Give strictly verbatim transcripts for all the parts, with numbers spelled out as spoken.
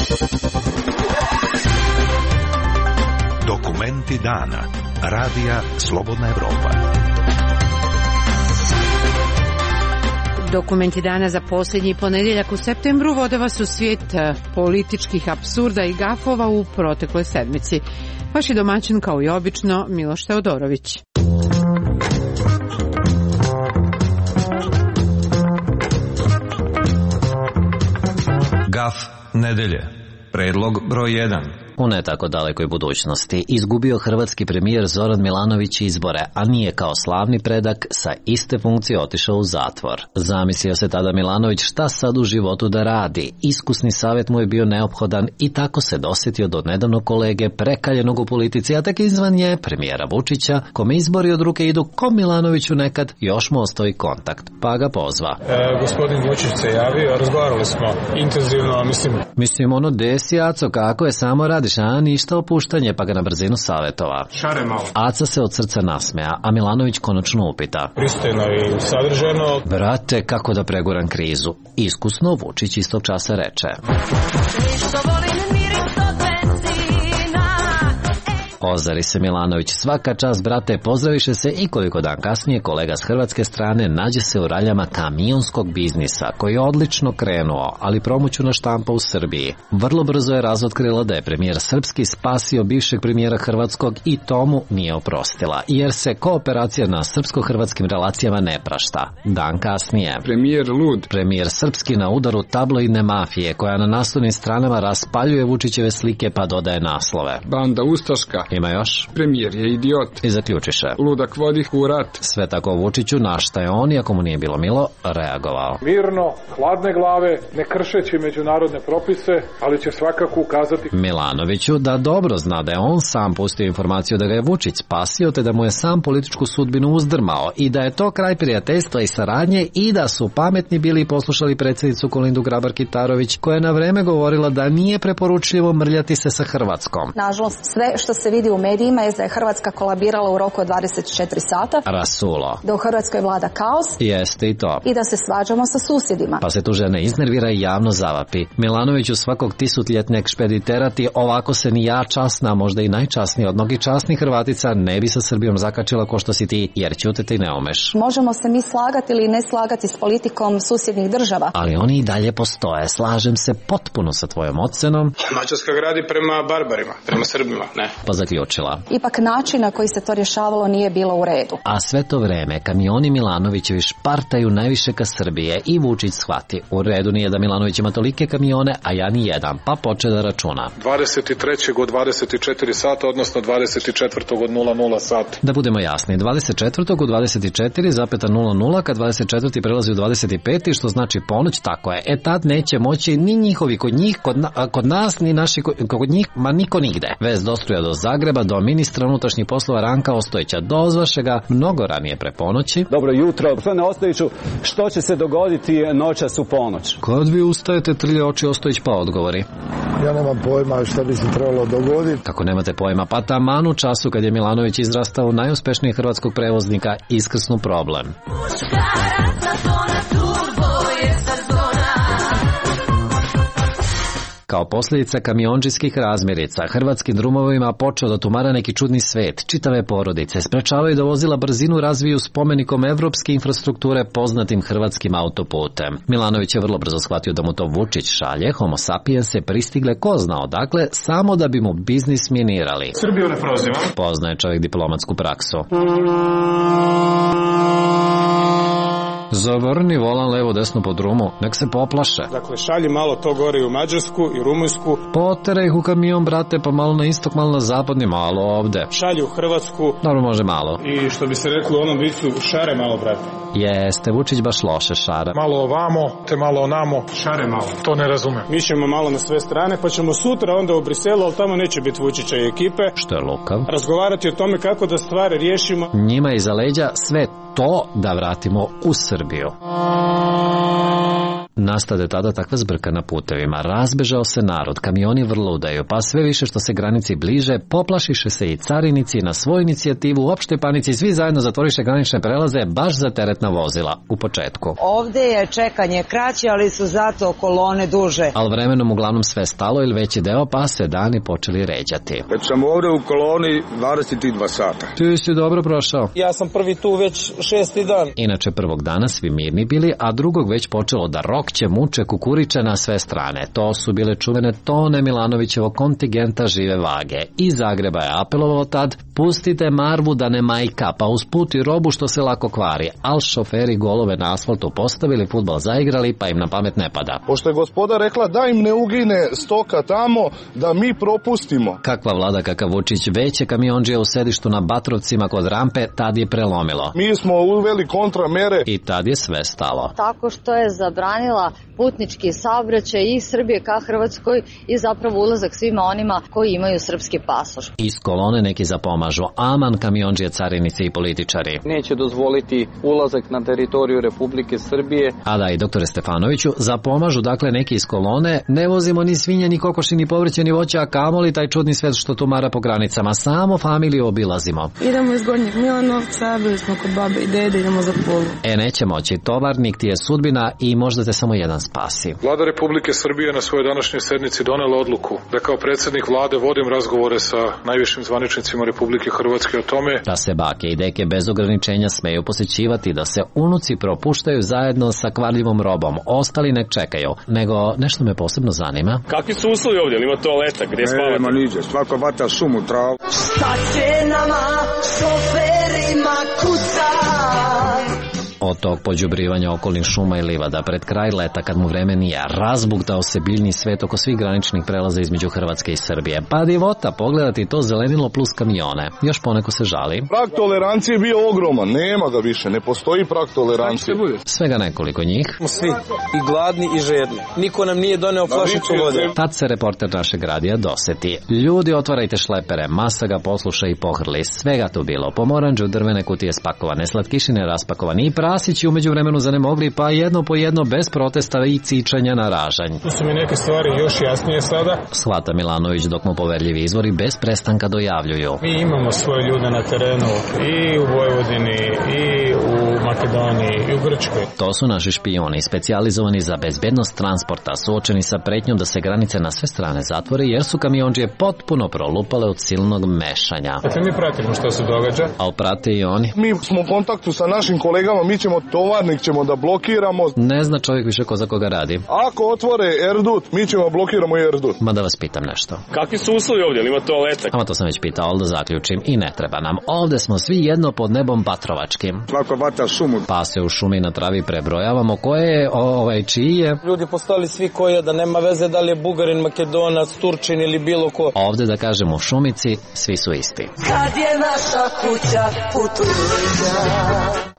Dokumenti dana. Radija Slobodna Evropa. Dokumenti dana za posljednji ponedjeljak u septembru vode vas u svijet političkih apsurda i gafova u protekloj sedmici. Vaš je domaćin kao i obično Miloš Teodorović. Gaf nedelje. Predlog broj jedan. U ne tako dalekoj budućnosti izgubio hrvatski premijer Zoran Milanović izbore, a nije kao slavni predak sa iste funkcije otišao u zatvor. Zamislio se tada Milanović šta sad u životu da radi. Iskusni savjet mu je bio neophodan i tako se dosjetio do nedavnog kolege prekaljenog u politici, a tek izvan nje premijera Vučića, kome izbori od ruke idu ko Milanoviću nekad, još mu ostoji kontakt, pa ga pozva. E, gospodin Vučić se javio, razgovarali smo intenzivno, mislim... Mislim ono desi, Aco, kako je samo radi a ništa opuštanje, pa ga na brzinu savjetova. Šare malo. Aca se od srca nasmeja, a Milanović konačno upita. Pristojno i sadržajno. Brate, kako da preguram krizu? Iskusno Vučić istog časa reče. Ozari se Milanović, svaka čast brate, pozdraviše se i koliko dan kasnije kolega s hrvatske strane nađe se u raljama kamionskog biznisa koji je odlično krenuo, ali promuću na štampa u Srbiji. Vrlo brzo je razotkrila da je premijer srpski spasio bivšeg premijera hrvatskog i tomu nije oprostila, jer se kooperacija na srpsko-hrvatskim relacijama ne prašta. Dan kasnije. Premijer lud. Premijer srpski na udaru tabloidne mafije koja na naslovnim stranama raspaljuje Vučićeve slike pa dodaje naslove. Banda ustaška. Ima još? Premijer je idiot. I zaključiše. Ludak vodi u rat. Sve tako Vučiću, na šta je on, iako mu nije bilo milo, reagovao. Mirno, hladne glave, ne kršeći međunarodne propise, ali će svakako ukazati Milanoviću da dobro zna da je on sam pustio informaciju da ga je Vučić spasio, te da mu je sam političku sudbinu uzdrmao i da je to kraj prijateljstva i saradnje i da su pametni bili i poslušali predsjednicu Kolindu Grabar-Kitarović, koja je na vreme govorila da nije preporučljivo mrljati se sa Hrvatskom. Nažalost, sve što se vidi u medijima je da je Hrvatska kolabirala u roku od dvadeset četiri sata. Rasulo. Da u Hrvatskoj vlada kaos. Jeste i to. I da se svađamo sa susjedima. Pa se tu žena iznervira i javno zavapi. Milanoviću svakog tisutljetnjeg špediterati, ovako se ni ja časna, možda i najčasnija od mnogih časnih Hrvatica ne bi sa Srbijom zakačila ko što si ti, jer ćutete i ne umeš. Možemo se mi slagati ili ne slagati s politikom susjednih država. Ali oni i dalje postoje. Slažem se potpuno sa tvojom ocenom. Mađarska gradi prema barbarima, prema Srbima, ne. Pa zaključila. Ipak način na koji se to rješavalo nije bilo u redu. A sve to vreme kamioni Milanovićevi špartaju najviše ka Srbije i Vučić shvati. U redu nije da Milanović ima tolike kamione, a ja ni jedan, pa poče da računa. dvadeset trećeg od dvadeset četiri sata, odnosno dvadeset četvrtog od nula nula sati. Da budemo jasni, dvadeset četvrtog u dvadeset četiri zarez nula nula, kad dvadeset četvrti prelazi u dvadeset peti, što znači ponoć, tako je. E tad neće moći ni njihovi kod njih, kod, na, kod nas, ni naši kod, kod njih, ma niko nigde. Vez dostruja do Zagreba, do ministra unutrašnjih poslova Ranka Ostojića. Dozvaše ga mnogo ranije pre ponoći. Dobro jutro, gospodine Ostojiću, što će se dogoditi noćas u ponoć? Kad vi ustajete, trlje oči Ostojić pa odgovori. Ja nemam pojma šta bi se trebalo dogoditi. Kako nemate pojma? Pa taman u času kad je Milanović izrastao najuspješnijeg hrvatskog prevoznika iskrsnu problem. Kao posljedica kamionđijskih razmirica, hrvatskim drumovima počeo da tumara neki čudni svet. Čitave porodice sprečavaju da vozila brzinu razviju spomenikom evropske infrastrukture poznatim hrvatskim autoputem. Milanović je vrlo brzo shvatio da mu to Vučić šalje, homo sapiens se pristigle ko zna odakle, samo da bi mu biznis minirali. Srbiju ne prozivam. Poznaje čovjek diplomatsku praksu. Zavrni volan levo desno po drumu, nek se poplaše. Dakle, šalji malo to gore i u Mađarsku i Rumunjsku. Potere ih u kamion, brate, pa malo na istok, malo na zapadni, malo ovde. Šalji u Hrvatsku. Dobro, može malo. I što bi se reklo u onom vicu, šare malo, brate. Jeste, Vučić baš loše šara. Malo ovamo, te malo onamo. Šare malo. To ne razume. Mi ćemo malo na sve strane, pa ćemo sutra onda u Briselu, ali tamo neće biti Vučića i ekipe. Što je lukav. Razgovarati o tome kako da stvari riješimo. Njima iza leđa sve to da vratimo u Srbiju. Nastade tada takva zbrka na putevima, razbežao se narod, kamioni vrludaju, pa sve više što se granici bliže, poplašiše se i carinici na svoju inicijativu, u opštoj panici svi zajedno zatvoriše granične prelaze baš za teretna vozila u početku. Ovde je čekanje kraće, ali su zato kolone duže. Al vremenom uglavnom sve stalo ili veći deo, pa se dani počeli ređati. Već sam ovde u koloni dvadeset dva sata. Ti si dobro prošao. Ja sam prvi tu već šesti dan. Inače prvog dana svi mirni bili, a drugog već počelo da rokće, muče, kukuriče na sve strane. To su bile čuvene tone Milanovićevog kontingenta žive vage. Iz Zagreba je apelovao tad, pustite Marvu da ne majka, pa usput i robu što se lako kvari. Al šoferi golove na asfaltu postavili, fudbal zaigrali, pa im na pamet ne pada. Pošto je gospoda rekla da im ne ugine stoka tamo, da mi propustimo. Kakva vlada, kakav Vučić, veće kamionđije u sedištu na Batrovcima kod rampe, tad je prelomilo. Mi smo uveli kontramere i tad je sve stalo. Tako što je zabranila putnički saobraćaj iz Srbije ka Hrvatskoj i zapravo ulazak svima onima koji imaju srpski pasoš. Iz kolone neki zapomažu, aman kamionđije, carinici i političari. Neće dozvoliti ulazak na teritoriju Republike Srbije. A da, i doktore Stefanoviću, zapomažu dakle neki iz kolone, ne vozimo ni svinje, ni kokoši, ni povrće, ni voća, a kamoli taj čudni svet što tumara po granicama, samo familiju obilazimo. Idemo iz Gornjeg Milanovca, bili smo kod babe i dede, idemo za Pulu. E, neće moći, tovarnik ti je sudbina i možda te samo jedan spasi. Vlada Republike Srbije na svojoj današnjoj sednici donela odluku da kao predsjednik vlade vodim razgovore sa najvišim zvaničnicima Republike Hrvatske o tome da se bake i deke bez ograničenja smeju posećivati, da se unuci propuštaju zajedno sa kvarljivom robom, ostali nek čekaju. Nego nešto me posebno zanima. Kakvi su uslovi ovdje? Ima toaleta, gdje spavate? Nema niđe, svako vata šumu travu. Šta će nama šoferima kuca? Od tog pođubrivanja okolnih šuma i livada pred kraj leta, kad mu vreme nije, razbuktao se biljni svet oko svih graničnih prelaza između Hrvatske i Srbije. Pa divota pogledati to zelenilo plus kamione. Još poneko se žali. Prag tolerancije je bio ogroman, nema ga više, ne postoji prag tolerancije. Svega nekoliko njih. Svi, i gladni i žedni. Niko nam nije doneo flašicu vode. Tad se reporter našeg radija doseti. Ljudi, otvarajte šlepere, masa ga posluša i pohrli. Svega tu bilo. Pomoranđe, drvene kutije spakovane, slatkišine raspakovane i prasići umeđu vremenu zanemogli, pa jedno po jedno bez protesta i cičanja na ražanj. Tu su mi neke stvari još jasnije sada. Shvata Milanović dok mu poverljivi izvori bez prestanka dojavljuju. Mi imamo svoje ljude na terenu i u Vojvodini, i u Makedoniji, i u Grčkoj. To su naši špijoni, specijalizovani za bezbednost transporta, suočeni sa pretnjom da se granice na sve strane zatvore, jer su kamionđije potpuno prolupale od silnog mešanja. Dakle, mi pratimo što se događa. A prate i oni. Mi smo u kontaktu sa našim kolegama, mi ćemo tovarnik ćemo da blokiramo. Ne zna čovjek više ko za koga radi. Ako otvore Erdut, mi ćemo blokiramo i Erdut. Ma da vas pitam nešto. Kakvi su uslovi ovdje? Ima toaleta? Ama to sam već pitao, ali da zaključim i ne treba nam. Ovde smo svi jedno pod nebom Batrovačkim. Svako vata šumu. Pa se u šumi na travi prebrojavamo koje je, ovaj, čiji je. Ljudi postali svi koji je, da nema veze da li je Bugarin, Makedonac, Turčin ili bilo ko. Ovde da kažem u šumici, svi su isti. Kad je naša kuća putuća.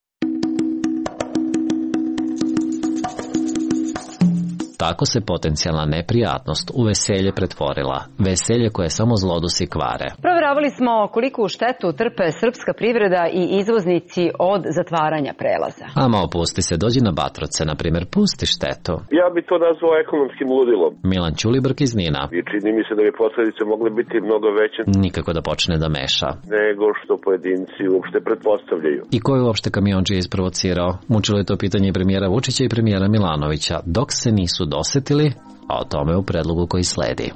Tako se potencijalna neprijatnost u veselje pretvorila. Veselje koje samo zlodusi kvare. Provjeravali smo koliku štetu trpe srpska privreda i izvoznici od zatvaranja prelaza. Ama opusti se, dođi na Batrovce, na primjer, pusti štetu. Ja bi to nazvao ekonomskim ludilom. Milan Ćulibrk iz Nina. I čini mi se da bi posljedice mogle biti mnogo veće. Nikako da počne da meša. Nego što pojedinci uopšte pretpostavljaju. I ko je uopšte kamionđije isprovocirao? Mučilo je to pitanje i premijera Vučića i premijera Milanovića, dok se nisu dosetili, a o tome u predlogu koji sledi.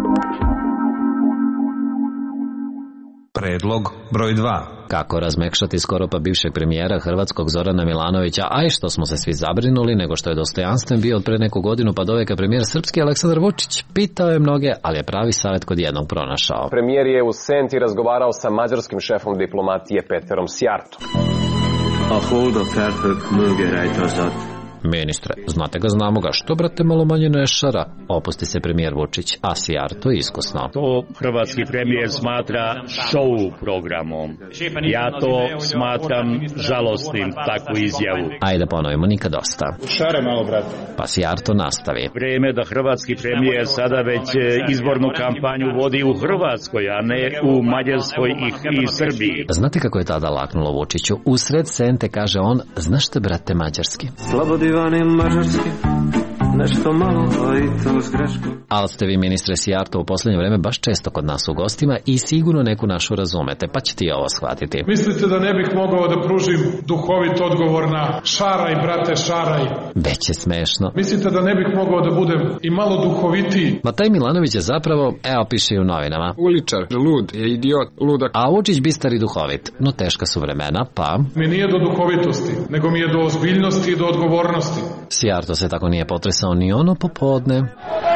Predlog broj dva. Kako razmekšati skoro pa bivšeg premijera hrvatskog Zorana Milanovića, a i što smo se svi zabrinuli, nego što je dostojanstven bio od pre neku godinu pa doveka premijer srpski Aleksandar Vučić. Pitao je mnoge, ali je pravi savjet kod jednog pronašao. Premijer je u Senti razgovarao sa mađarskim šefom diplomatije Peterom Sjartom. A hårda färfök mögerejtazat. Ministre, znate ga, znamo ga, što brate malo manje ne šara? Opusti se premijer Vučić, a Sjar to iskusno. To hrvatski premijer smatra show programom. Ja to smatram žalostnim, takvu izjavu. Ajde ponovimo, nikad dosta. Šare malo, brate. Pa Sjar to nastavi. Vreme da hrvatski premijer sada već izbornu kampanju vodi u Hrvatskoj, a ne u Mađarskoj i, i Srbiji. Znate kako je tada laknulo Vučiću? Usred Sente kaže on, znaš te brate mađarski? Slobodi Ivane Mađarske, nešto malo, a i to s greškom. Ali ste vi, ministre Sijarto, u posljednje vreme baš često kod nas u gostima i sigurno neku našu razumete, pa ćete i ovo shvatiti. Mislite da ne bih mogao da pružim duhovit odgovor na šaraj, brate, šaraj? Već je smešno. Mislite da ne bih mogao da budem i malo duhovitiji? Ma taj Milanović je zapravo, evo piše i u novinama, uličar, lud, je idiot, ludak. A Vučić bistar i duhovit, no teška su vremena, pa... Mi nije do duhovitosti, nego mi je do ozbiljnosti i do odgovornosti. Sijarto se tako nije potresao ni ono popodne.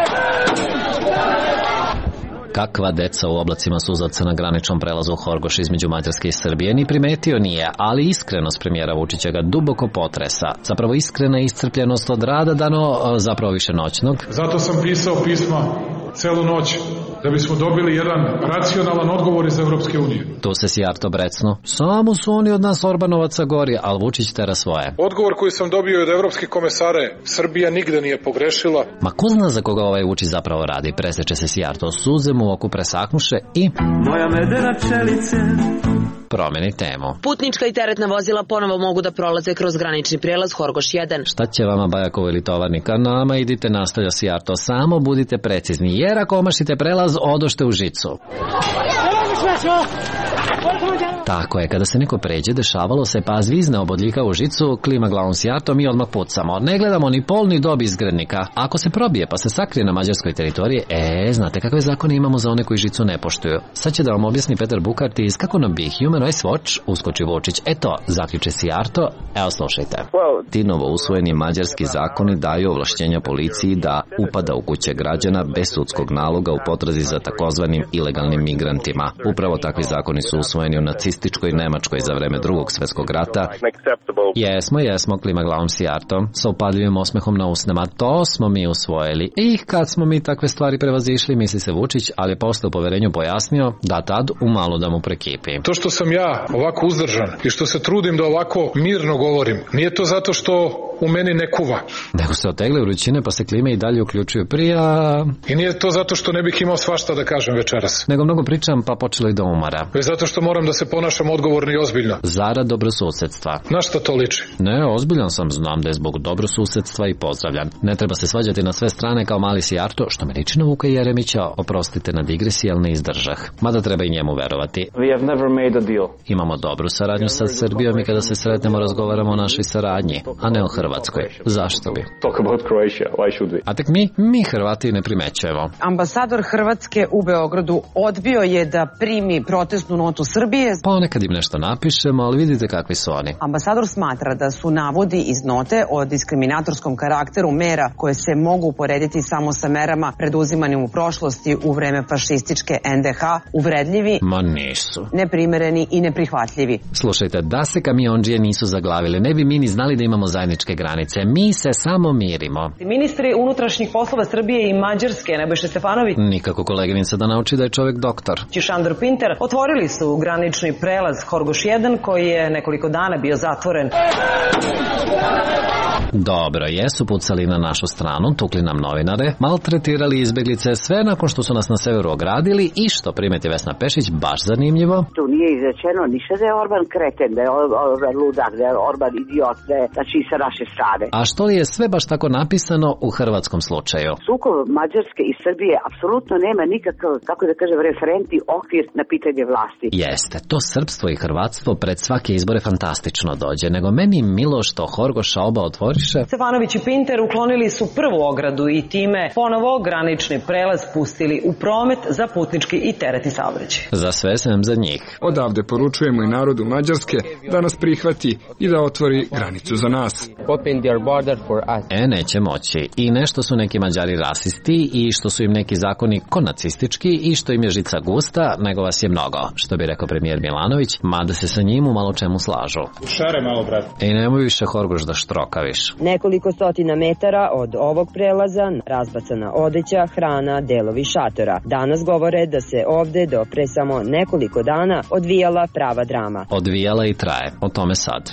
Kakva deca u oblacima suzaca na graničnom prelazu Horgoš između Mađarske i Srbije ni primetio nije, ali iskrenost premijera Vučića ga duboko potresa. Zapravo iskrena iscrpljenost od rada dano, zapravo više noćnog. Zato sam pisao pisma celu noć, da bismo dobili jedan racionalan odgovor iz Evropske unije. Tu se Sijarto brecnu. Samo su oni od nas Orbanovaca gori, ali Vučić tera svoje. Odgovor koji sam dobio od evropskih komesare, Srbija nigde nije pogrešila. Ma ko zna za koga ovaj Vučić zapravo radi? Preseče se Sijarto suze mu oku presaknuše i... Moja medena pčelice... Promeni temu. Putnička i teretna vozila ponovo mogu da prolaze kroz granični prelaz Horgoš jedan. Šta će vama Bajakovo ili tovarnika? Nama idite, nastavlja Sijarto, samo budite precizni, jer ako omašite prelaz, odošte u žicu. Tako je, kada se neko pređe, dešavalo se, pa zvizne obodljika u žicu, klima glavom Sijarto, mi odmah pucamo. Ne gledamo ni pol ni dob izgrednika. Ako se probije pa se sakrije na mađarskoj teritoriji, e, znate kakve zakone imamo za one koji žicu ne poštuju. Sad će da vam objasni Petar Bukart iz kako nam bi Human Rights Watch uskoči Vučić. Eto, zaključe Sijarto, evo slušajte. Ti novo usvojeni mađarski zakoni daju ovlašćenja policiji da upada u kuće građana bez sudskog naloga u potrazi za takozvanim ilegalnim migrantima. Upravo takvi zakoni su usvojeni u nacističkoj Nemačkoj za vreme Drugog svjetskog rata. Jesmo, jesmo, klima glavom Sijarto, sa upadljivim osmehom na usnama. To smo mi usvojili. I kad smo mi takve stvari prevazišli, misli se Vučić, ali je posle u poverenju pojasnio da tad umalo da mu prekipi. To što sam ja ovako uzdržan i što se trudim da ovako mirno govorim, nije to zato što u meni ne kuva. Nego se otegle vrućine pa se klime i dalje uključuju prija. I nije to zato što ne bih imao svašta da kažem večeras. Nego mnogo pričam pa počelo i da umara. Već zato što moram da se ponašam odgovorno i ozbiljno. Zarad dobrosusedstva. Na šta to liči? Ne, ozbiljan sam, znam da je zbog dobrosusedstva i pozdravljan. Ne treba se svađati na sve strane kao mali Sijarto, što me liči na Vuka Jeremića, oprostite na digresiji, ali ne izdržah. Mada treba i njemu verovati. We have never made a deal. Imamo dobru saradnju sa Srbijom i kada se sretnemo razgovaramo o našoj saradnji, a ne o Hrvatskoj. Zašto bi? Talk about Croatia. Why should we? A tek mi, mi Hrvati ne primećujemo. Ambasador Hrvatske u Beogradu odbio je da primi protestnu notu Srbije. Ponekad im nešto napišemo, ali vidite kakvi su oni. Ambasador smatra da su navodi iz note o diskriminatorskom karakteru mera koje se mogu uporediti samo sa merama preduzimanim u prošlosti u vreme fašističke en de ha uvredljivi, ma nisu, neprimereni i neprihvatljivi. Slušajte, da se kamiondžije nisu zaglavili, ne bi mi ni znali da imamo zajedničke granice. Mi se samo mirimo. Ministri unutrašnjih poslova Srbije i Mađarske, Nebojša Stefanović, nikako koleginica da nauči da je čovjek doktor, Šandor Pinter, otvorili su granični prelaz Horgoš jedan koji je nekoliko dana bio zatvoren. Dobro, jesu pucali na našu stranu, tukli nam novinare, maltretirali izbeglice, sve nakon što su nas na severu ogradili i što primeti Vesna Pešić, baš zanimljivo. Tu nije izrečeno ništa da je Orban kreten, da je Orban ludak, da je Orban idiot, da je znači sa naše strane. A što li je sve baš tako napisano u hrvatskom slučaju? Sukob Mađarske i Srbije apsolutno nema nikakav, kako da kažem, referentni okvir na pitanje vlasti. Jeste, to srpstvo i hrvatstvo pred svake izbore fantastično dođe, nego meni milo što Horgoša oba otvori. Stefanović i Pinter uklonili su prvu ogradu i time ponovo granični prelaz pustili u promet za putnički i teretni saobraćaj. Za sve sem za njih. Odavde poručujemo i narodu Mađarske da nas prihvati i da otvori granicu za nas. Open their border for us. E, neće moći. I nešto su neki Mađari rasisti i što su im neki zakoni konacistički i što im je žica gusta, nego vas je mnogo, što bi rekao premijer Milanović, mada se sa njim u malo čemu slažu. Šare malo, brat. I nemoj više Horgoš da štrokaviš. Nekoliko stotina metara od ovog prelaza razbacana odeća, hrana, delovi šatora. Danas govore da se ovde do pre samo nekoliko dana odvijala prava drama. Odvijala i traje. O tome sad.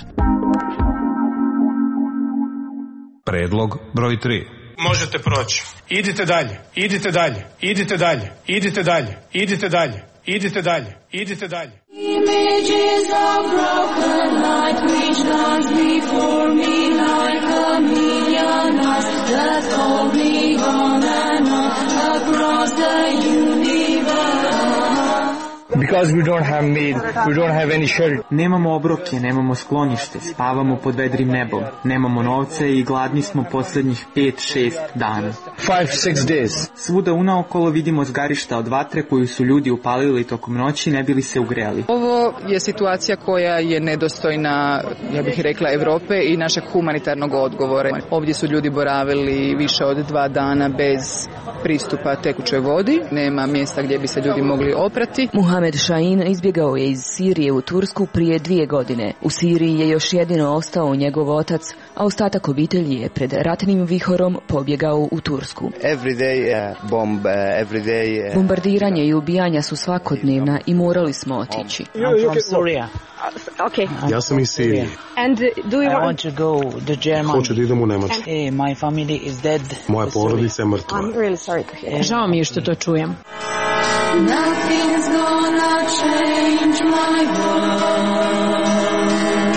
Predlog broj tri. Možete proći. Idite dalje. Idite dalje. Idite dalje. Idite dalje. Idite dalje. Idite dalje. Idite dalje. Images of broken light which dance before me like a million eyes. stars that hold me on and on across the universe. Because we don't have meat, we don't have any shelter. Nemamo obroke, nemamo sklonište, spavamo pod vedrim nebom. Nemamo novce i gladni smo poslednjih pet šest dana. Five, six days. Svuda unaokolo vidimo zgarišta od vatre koju su ljudi upalili tokom noći ne bili se ugreli. Ovo je situacija koja je nedostojna, ja bih rekla, Evrope i našeg humanitarnog odgovora. Ovdje su ljudi boravili više od dva dana bez pristupa tekućoj vodi. Nema mjesta gdje bi se ljudi mogli oprati. Muhamed Šahin izbjegao je iz Sirije u Tursku prije dvije godine. U Siriji je još jedino ostao njegov otac, a ostatak obitelji je pred ratnim vihorom pobjegao u Tursku. Everyday, uh, bomb, uh, everyday, uh... Bombardiranje i ubijanja su svakodnevna i morali smo otići. I'm from Syria. Okay. Ja sam iz Sirije. And do you I want to go to Germany. Hoću da idem u Nemačku. Hey, my family is dead. Moja porodica je mrtva. I'm really sorry to hear. Žao mi je što to čujem. Nothing's gonna change my world.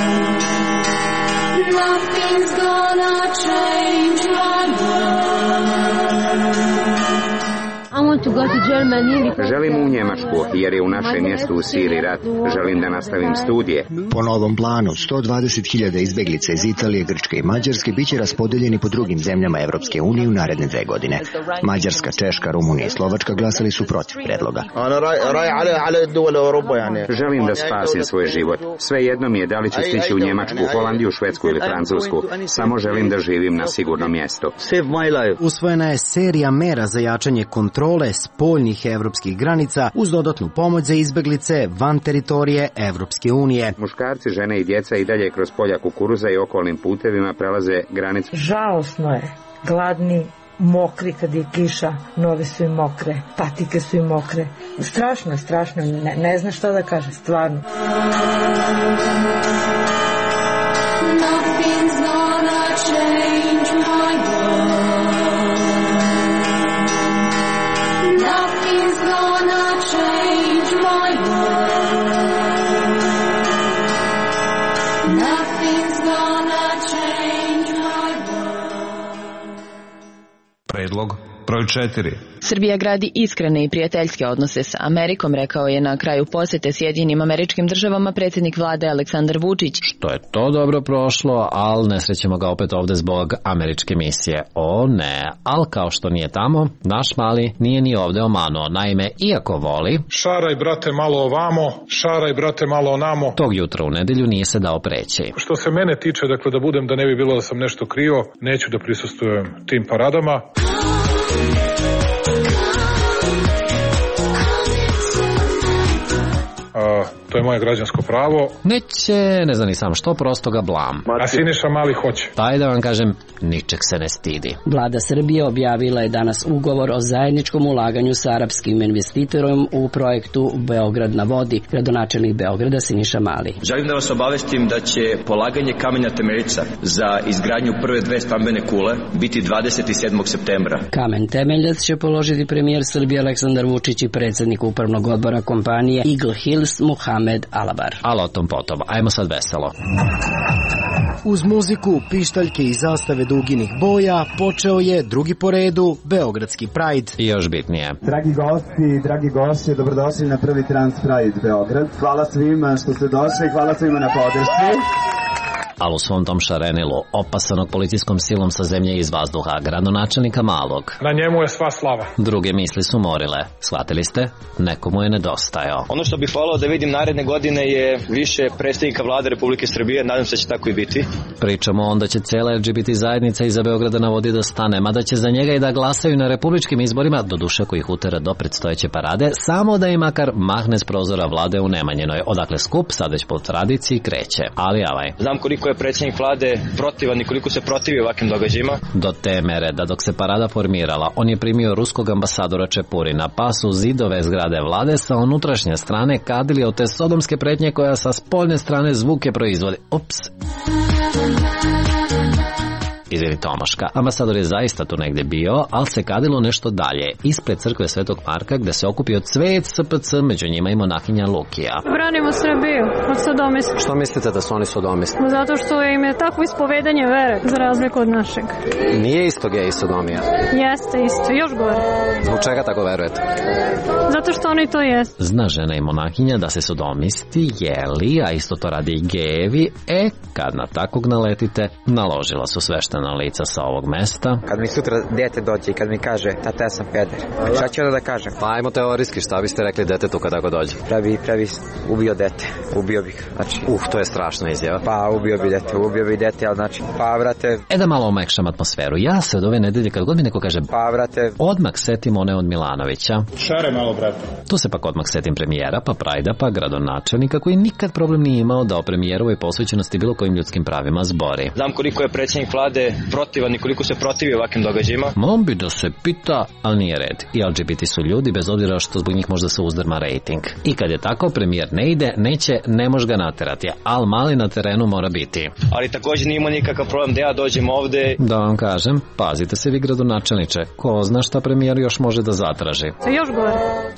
Nothing's gonna change my world. Želim u Njemačku, jer je u našem mjestu u Siriji rat. Želim da nastavim studije. Po novom planu, sto dvadeset hiljada izbeglica iz Italije, Grčke i Mađarske biće raspodeljeni po drugim zemljama Evropske unije u naredne dve godine. Mađarska, Češka, Rumunija i Slovačka glasali su protiv predloga. Želim da spasim svoj život. Sve jedno mi je da li ću stići u Njemačku, Holandiju, Švedsku ili Francusku. Samo želim da živim na sigurnom mjestu. Usvojena je serija mera za jačanje kontrole spoljnih evropskih granica uz dodatnu pomoć za izbeglice van teritorije Evropske unije. Muškarci, žene i djeca i dalje kroz polja kukuruza i okolnim putevima prelaze granicu. Žalosno je, gladni, mokri kad je kiša, noge su im mokre, patike su im mokre. Strašno je, strašno, ne, ne zna šta da kaže, stvarno. Nothing's gonna change my world. Nothing's gonna change my world. Nothing's gonna change my world. Predlog broj četiri. Srbija gradi iskrene i prijateljske odnose sa Amerikom, rekao je na kraju posete Sjedinjenim Američkim Državama predsjednik vlade Aleksandar Vučić. Što je to dobro prošlo, ali ne srećemo ga opet ovde zbog američke misije. O ne, ali kao što nije tamo, naš mali nije ni ovde omanuo. Naime, iako voli... Šaraj, brate, malo ovamo, šaraj, brate, malo onamo. Tog jutra u nedelju nije se dao preći. Što se mene tiče, dakle, da budem, da ne bi bilo da sam nešto krio, neću da prisustvujem tim paradama. Uh, to je moje građansko pravo. Neće, ne znam ni sam što, prosto ga blam. A Siniša Mali hoće. Taj da vam kažem, ničeg se ne stidi. Vlada Srbije objavila je danas ugovor o zajedničkom ulaganju sa arapskim investitorom u projektu Beograd na vodi. Gradonačelnik Beograda Siniša Mali. Želim da vas obavestim da će polaganje kamenja temeljca za izgradnju prve dve stambene kule biti dvadeset sedmog septembra. Kamen temeljac će položiti premijer Srbije Aleksandar Vučić i predsjednik upravnog odbora kompanije Eagle Hills Muhamed Alabar. Ali o tom potom, ajmo sad veselo. Uz muziku, pištaljke i zastave duginih boja počeo je drugi po redu Beogradski Pride. I još bitnije. Dragi gosti, dragi gošće, dobrodošli na prvi Trans Pride Beograd. Hvala svima što ste došli, hvala svima na podršci. Ali u svom tom šarenilu, opasanog policijskom silom sa zemlje iz vazduha, gradonačelnika Malog. Na njemu je sva slava. Druge misli su morile. Shvatili ste? Nekomu je nedostajao. Ono što bih volao da vidim naredne godine je više predstavnika vlade Republike Srbije, nadam se da će tako i biti. Pričamo onda će cijela L G B T zajednica iza Beograda na vodi da stane, mada će za njega i da glasaju na republičkim izborima, do duše koji ih utera do predstojeće parade, samo da im makar mahne s prozora vlade u Nemanjinoj, odakle skup sad već po tradiciji kreće. Ali avaj. Znam koliko je predsjednik vlade protivan i koliko se protivi ovakvim događajima. Do te mere da dok se parada formirala, on je primio ruskog ambasadora Čepurina, pa su zidove zgrade vlade sa unutrašnje strane kadili od te sodomske pretnje koja sa spoljne strane zvuke proizvodi. Ups. izvini Tomaška. Ambasador je zaista tu negdje bio, ali se kadilo nešto dalje, ispred crkve Svetog Marka, gde se okupio cvet S P C, među njima i monahinja Lukija. Branimo Srbiju od sodomista. Što mislite da su oni sodomisti? Zato što im je takvo ispovedanje vere, za razliku od našeg. Nije isto gej i sodomija? Jeste isto, još gore. Zbog čega tako verujete? Zato što oni to jesu. Zna žena i monahinja da se sodomisti jeli, a isto to radi i gejevi, e, kad na takvog naletite, naložila su sveštena lica sa ovog mesta. Kad mi sutra dete dođe i kad mi kaže, tata, ja sam peder, šta ću onda da kažem? Pa ajmo teorijski, šta biste rekli detetu kad tako dođe? Pravi, pravi, ubio dete, ubio bih, znači. Uh, to je strašna izjava. Pa, ubio bi dete, ubio bi dete, ali znači, pa, vrate. E da malo omekšam atmosferu, ja se od ove nedelje, kad god mi neko kaže, pa, vrate. Odmah setim one od Milanovića. Šare malo, brate. Tu se pak odmah setim premijera, pa prajda, pa gradonačelnika, koji nikad problem nije imao da o premijerovoj posvećenosti bilo kojim ljudskim pravima zbori. Znam koliko je predsjednik vlade protivan i koliko se protivi ovakvim događajima. Mom bi da se pita, ali nije red. I L G B T su ljudi, bez obzira što zbog njih možda se uzdrma rating. I kad je tako, premijer ne ide, neće, ne može ga naterati, ali mali na terenu mora biti. Ali također nije imao nikakav problem da ja dođem ovde. Da vam kažem, pazite se vi gradonačelniče, ko zna šta premijer još može da zatraži. Još gore.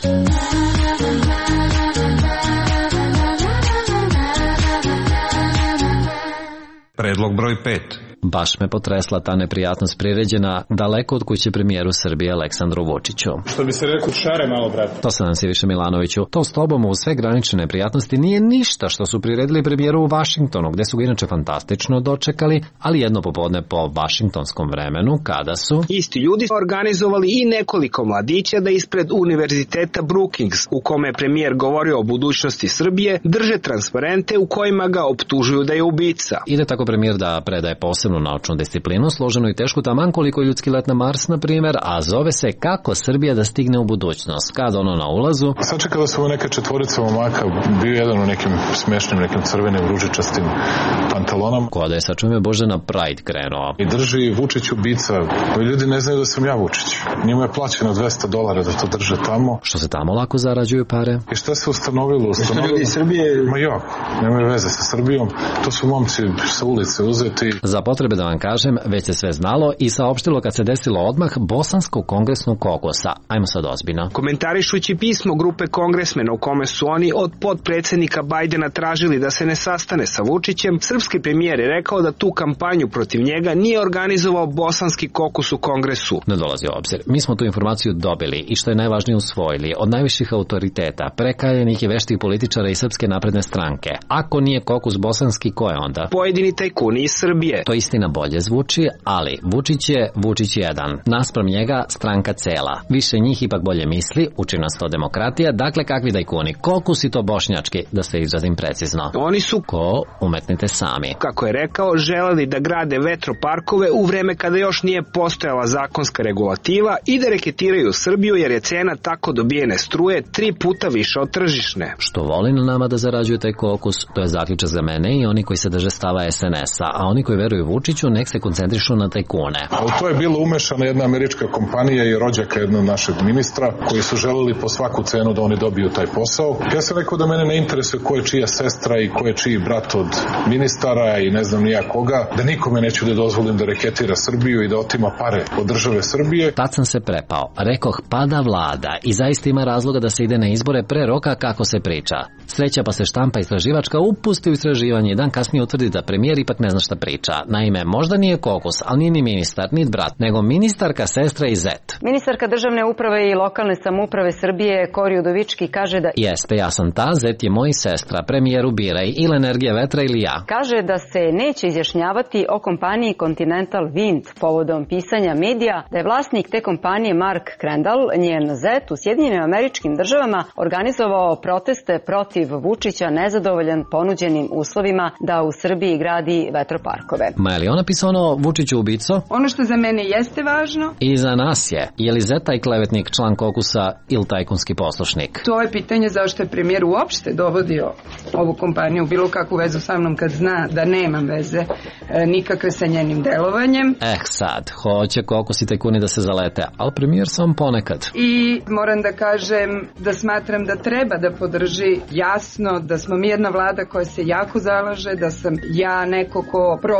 Predlog broj pet. Baš me potresla ta neprijatnost priređena daleko od kuće premijeru Srbije Aleksandru Vučiću. Što bi se rekao, šare malo, brate. To se nam si više Milanoviću. To s tobom u sve granične neprijatnosti nije ništa što su priredili premijeru u Vašingtonu, gde su ga inače fantastično dočekali, ali jedno popodne po vašingtonskom vremenu, kada su isti ljudi organizovali i nekoliko mladića da ispred univerziteta Brookings, u kome je premijer govorio o budućnosti Srbije, drže transparente u kojima ga optužuju da je ubica. Ide tako premijer da predaje posebnu naučnu disciplinu, složenu i tešku taman koliko je ljudski let na Mars, na primjer, a zove se Kako Srbija da stigne u budućnost. Kad ono na ulazu... Sačekao da su neka četvorica momaka, bio jedan u nekim smešnim, nekim crvenim, ružičastim pantalonama. Ko da je, sačume Bože, na Pride krenuo. I drži Vučić ubica. Ovi ljudi ne znaju da sam ja Vučić. Njima je plaćeno dvesta dolara da to drže tamo. Što se tamo lako zarađuju pare? I šta se ustanovilo? Ustanovilo... Ljudi iz Srbije... Ma jo, nemaju veze sa Srbijom. To su momci sa ulice uzeti. Za potrebe da vam kažem, već se sve znalo i saopštilo kad se desilo odmah bosanskog kongresnog kokosa. Ajmo sad ozbiljno. Komentarišući pismo grupe kongresmena u kome su oni od podpredsjednika Bajdena tražili da se ne sastane sa Vučićem, srpski premijer je rekao da tu kampanju protiv njega nije organizovao bosanski kokos u kongresu. Ne dolazi u obzir. Mi smo tu informaciju dobili i što je najvažnije usvojili od najviših autoriteta, prekaljenih i veštih političara i Srpske napredne stranke. Ako nije kokus bosanski, ko je onda? Pojedini tajkuni iz Srbije. To istina bolje zvuči, ali Vučić je Vučić jedan. Naspram njega stranka cela. Više njih ipak bolje misli, uči nas to demokratija, dakle kakvi tajkuni. Koliko si to bošnjački, da se izrazim precizno. Oni su, ko umetnite sami. Kako je rekao, želeli da grade vetroparkove u vreme kada još nije postojala zakonska regulativa i da reketiraju Srbiju jer je cena tako dobijene struje tri puta više od tržišne. Što voli na nama da zarađuje taj kokus, to je zaključak za mene i oni koji se drže stava S N S-a, a oni koji veruju Vučiću nek se koncentrišu na tajkune. A u to je bilo umešana jedna američka kompanija i rođaka jednog našeg ministra koji su želeli po svaku cenu da oni dobiju taj posao. Ja sam rekao da mene ne interesuje ko je čija sestra i ko je čiji brat od ministara i ne znam nija koga, da nikome neću da dozvolim da reketira Srbiju i da otima pare od države Srbije. Tad sam se prepao. Rekoh, pada vlada i zaista ima razloga da se ide na izbore pre roka kako se priča. Sreća pa se štampa istraživačka upusti u istraživanje i dan kasnije utvrdi da premijer ipak ne zna šta priča. Naime, možda nije kokus, ali nije ni ministar, ni brat, nego ministarka, sestra i zet. Ministarka državne uprave i lokalne samouprave Srbije Kori Udovički kaže da... Jeste, ja sam ta, zet je moj sestra, premijeru biraj, ili energija vetra ili ja. Kaže da se neće izjašnjavati o kompaniji Continental Wind povodom pisanja medija da je vlasnik te kompanije Mark Crandall, njen zet, u Sjedinjenim Američkim Državama organizovao proteste protiv Vučića nezadovoljan ponuđenim uslovima da u Srbiji gradi vetroparkove. Ma je li ona pisao ono Vučiću ubico? Ono što za mene jeste važno. I za nas je. Je li zet taj klevetnik član kokusa ili tajkunski poslušnik? To je pitanje zašto je premijer uopšte dovodio ovu kompaniju bilo kakvu vezu sa mnom kad zna da nemam veze e, nikakve sa njenim delovanjem. Eh sad, hoće kokus i tajkuni da se zalete, ali premijer sam ponekad. I moram da kažem da smatram da treba da podrži jasno da smo mi jedna vlada koja se jako zalaže, da sam ja neko ko provodi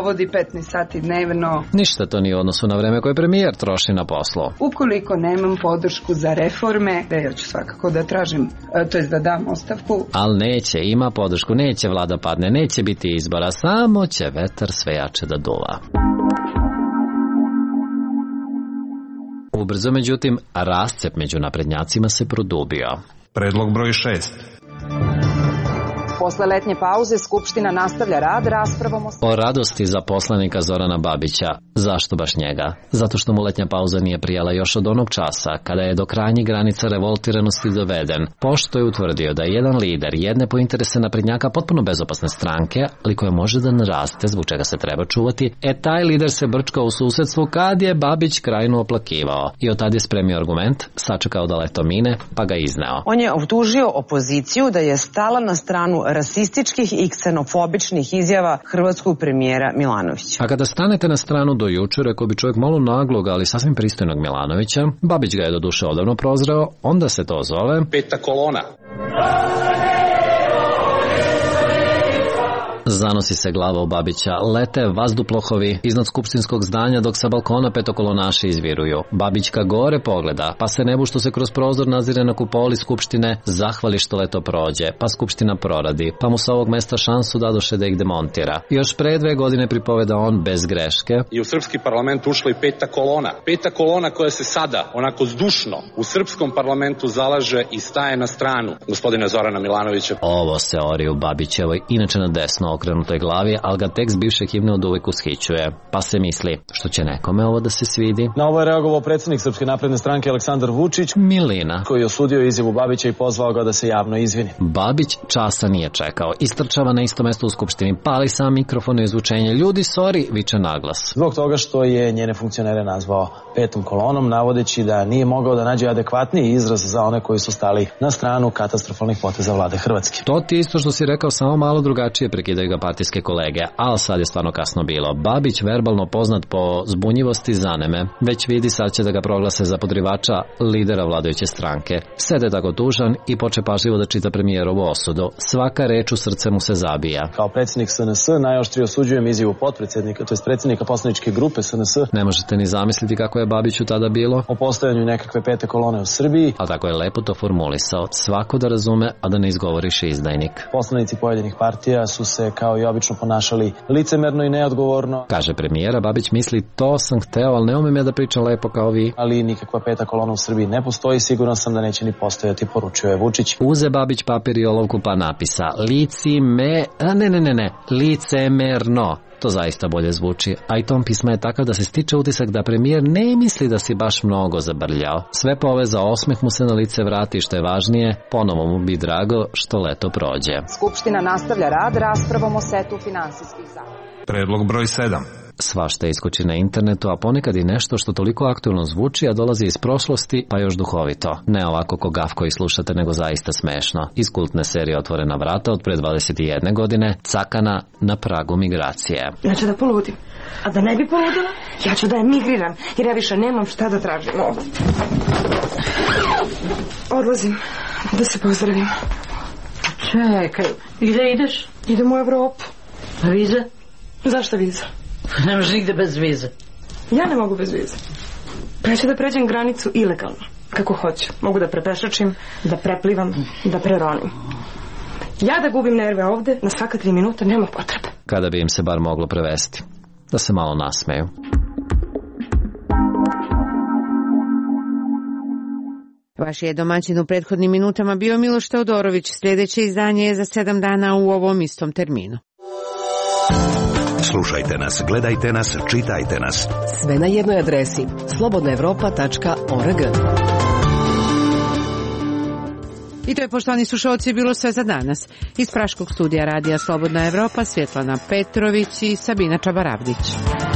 devetnaest sati dnevno. Ništa to nije u odnosu na vreme koje premijer troši na poslu. Ukoliko nemam podršku za reforme, da ja ću svakako da tražim, to jest da dam ostavku. Ali neće, ima podršku, neće vlada padne, neće biti izbora, samo će vetar sve jače da duva. Ubrzo, međutim, rascep među naprednjacima se produbio. Predlog broj šest. Posle letnje pauze Skupština nastavlja rad raspravom o... O radosti za poslanika Zorana Babića. Zašto baš njega? Zato što mu letnja pauza nije prijala još od onog časa kada je do krajnjih granica revoltiranosti doveden, pošto je utvrdio da je jedan lider jedne po interese naprednjaka potpuno bezopasne stranke, ali koja može da naraste, zbog čega se treba čuvati, e taj lider se brčkao u susedstvu kad je Babić krajno oplakivao i od tad je spremio argument, sačekao da leto mine, pa ga izneo. On je optužio opoziciju da je stala na stranu rasističkih i ksenofobičnih izjava hrvatskog premijera Milanovića. A kada stanete na stranu do juče, rekao bi čovjek malo naglog, ali sasvim pristojnog Milanovića, Babić ga je do duše odavno prozreo, onda se to zove peta kolona. Zanosi se glava u Babića, lete vazduplohovi iznad skupštinskog zdanja dok sa balkona petokolonaši izviruju. Babić ka gore pogleda, pa se nebu što se kroz prozor nazire na kupoli skupštine zahvali što leto prođe, pa skupština proradi, pa mu sa ovog mesta šansu dadoše da ih demontira. Još pre dve godine pripoveda on bez greške. I u srpski parlament ušla i peta kolona. Peta kolona koja se sada, onako zdušno, u srpskom parlamentu zalaže i staje na stranu gospodina Zorana Milanovića. Ovo se ori u Babićevoj, inače na desno okrenutoj glavi, ali ga tekst bivše himne od uvek ushićuje. Pa se misli, što će nekome ovo da se svidi? Na ovo je reagovao predsjednik Srpske napredne stranke Aleksandar Vučić, Milina, koji je osudio izjavu Babića i pozvao ga da se javno izvini. Babić časa nije čekao, istrčava na isto mesto u skupštini, pali sam mikrofon i izvučenje. Ljudi, sorry, viče naglas. Zbog toga što je njene funkcionere nazvao petom kolonom, navodeći da nije mogao da nađe adekvatniji izraz za one koji su stali na stranu katastrofalnih poteza vlade Hrvatske. To ti isto što si rekao, samo malo drugačije prekidaju ga partijske kolege, ali sad je stvarno kasno bilo. Babić, verbalno poznat po zbunjivosti, zaneme. Već vidi, sad će da ga proglase za podrivača lidera vladajuće stranke. Sede tako tužan i poče pažljivo da čita premijerovu osudu. Svaka reč u srce mu se zabija. Kao predsjednik S N S najoštrije osuđujem izjavu potpredsjednika, to je predsjednika poslaničke grupe S N S. Ne možete ni zamisliti kako je Babiću tada bilo. O postojanju nekakve pete kolone u Srbiji. A tako je lepo to formulisao. Svako da razume, a da ne izgovoriš izdajnik. Poslanici pojedinih partija su se kao i obično ponašali licemerno i neodgovorno. Kaže premijera, Babić misli, to sam hteo, ali ne umem ja da pričam lepo kao vi. Ali nikakva peta kolona u Srbiji ne postoji, siguran sam da neće ni postojati, poručio je Vučić. Uze Babić papir i olovku pa napisa, lici me, a ne ne ne ne, licemerno. To zaista bolje zvuči, a i ton pisma je takav da se stiče utisak da premijer ne misli da si baš mnogo zabrljao. Sve poveza, osmeh mu se na lice vrati, što je važnije, ponovo mu bi drago što leto prođe. Skupština nastavlja rad raspravom o setu finansijskih zakona. Predlog broj sedam. Svašta iskoči na internetu, a ponekad i nešto što toliko aktualno zvuči, a dolazi iz prošlosti, pa još duhovito. Ne ovako ko gaf koji slušate, nego zaista smešno. Iz kultne serije Otvorena vrata od pre dvadeset jedne godine, Cakana na pragu migracije. Ja ću da poludim. A da ne bi poludila, ja ću da emigriram, jer ja više nemam šta da tražim ovdje. Odlazim da se pozdravim. Čekaj, gde ideš? Idem u Evropu. A viza? Zašto viza? Ne možeš nigde bez vize. Ja ne mogu bez vize. Pa ja ću da pređem granicu ilegalno, kako hoću. Mogu da prepešačim, da preplivam, da preronim. Ja da gubim nerve ovde, na svaka tri minuta, nema potrebe. Kada bi im se bar moglo prevesti. Da se malo nasmeju. Vaš je domaćin u prethodnim minutama bio Miloš Teodorović. Sljedeće izdanje je za sedam dana u ovom istom terminu. Slušajte nas, gledajte nas, čitajte nas. Sve na jednoj adresi slobodna evropa tačka org. I to je, poštovani slušalci, bilo sve za danas. Iz praškog studija radija Slobodna Evropa, Svjetlana Petrović i Sabina Čabaravdić.